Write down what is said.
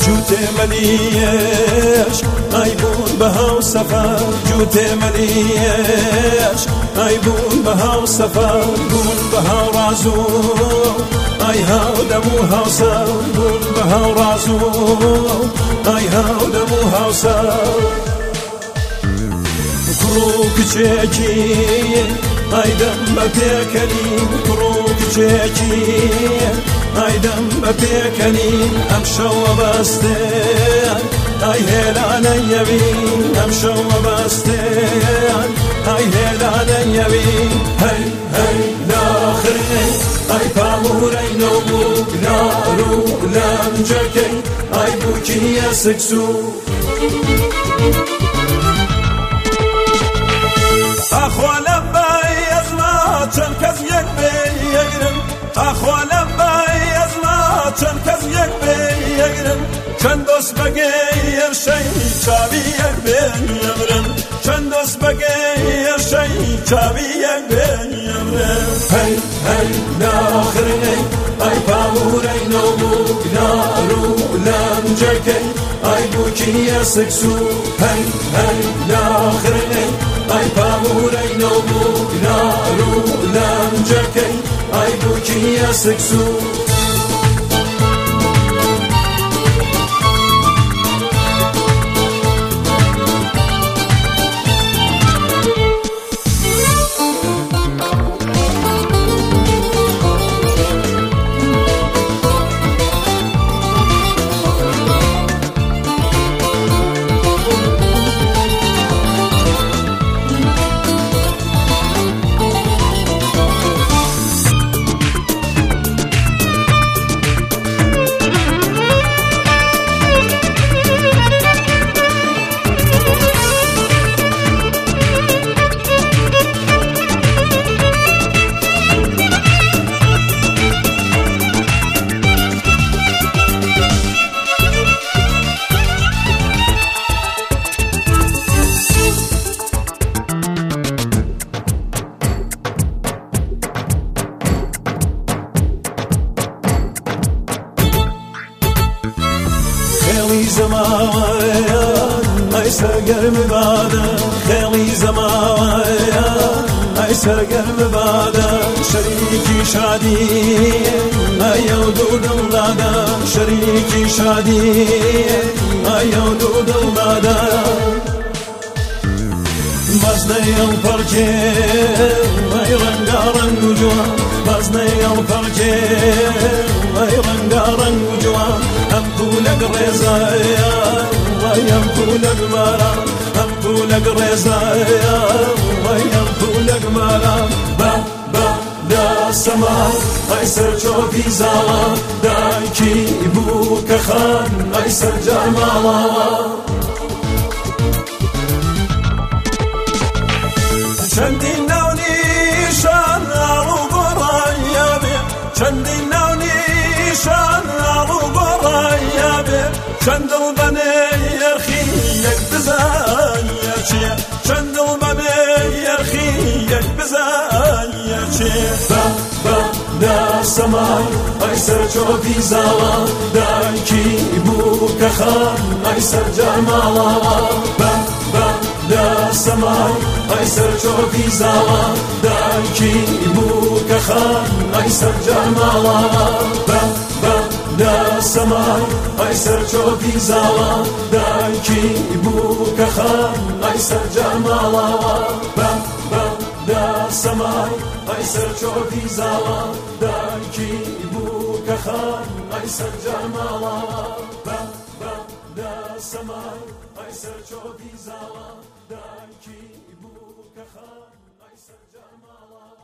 جوتي مليش ايبون بها وسفر جوتي مليش ايبون بها وسفر قول بها ورازو اي هاودموها وسر قول بها ورازو اي هاودموها وسر كروك تشيكي ايدم بتكلين كروك تشيكي ايدم بتكلين امشى وبستان اي هلا يبين امشى وبستان اي هلا يبين هي هي لاخرين اي باموري نوبوك نارو لمجكي اي بوكي يا سكسو اخو لباي ازما چن کس یک بیگرم اخو لباي ازما چن کس یک بیگرم چند دوست بگیر شی چاوی یک بیگرم چند دوست بگیر شی چاوی یک بیگرم هی هی ناخرنی ای پاموری نوبوک نارو لمجکی ای بوکی سکسو هی هی ناخرنی ای پاموری نوبوک نارو لمجکی ای بوکی سکسو زمان اي سرقر مبادا خيلي زمان اي سرقر مبادا شريكي شادي اي ودود الغادا شريكي شادي اي ودود الغادا بزني الفرجي اي رنقارن وجوه بزني الفرجي اي رنقارن وجوه هم طولك رزايا ويم طولك مالا هم طولك رزايا ويم طولك مالا با با دا سما اي سر شوفي زالا دايكي بوك خان اي سر جمالا چندی نونی شان آلو برایا بی چندی نونی شان آلو برایا بی چندل بنی یرخی یک بزایا چیه چندل بنی یرخی یک بزایا چیه با با دا سمای ای سر چوبی زالا دایکی بوک خان ای سر جمالا با با دا سمای ای سر چوبی زالا دایکی بوک خان ای سر جمالا با با دا سمای ای سر چوبی زالا دایکی بوک خان ای سر جمالا با با دا سمای ای سر چوبی زالا دایکی بوک خان ای سر جمالا با با دا سمای ای سر چوبی زالا دایکی بوک خان ای سر جمالا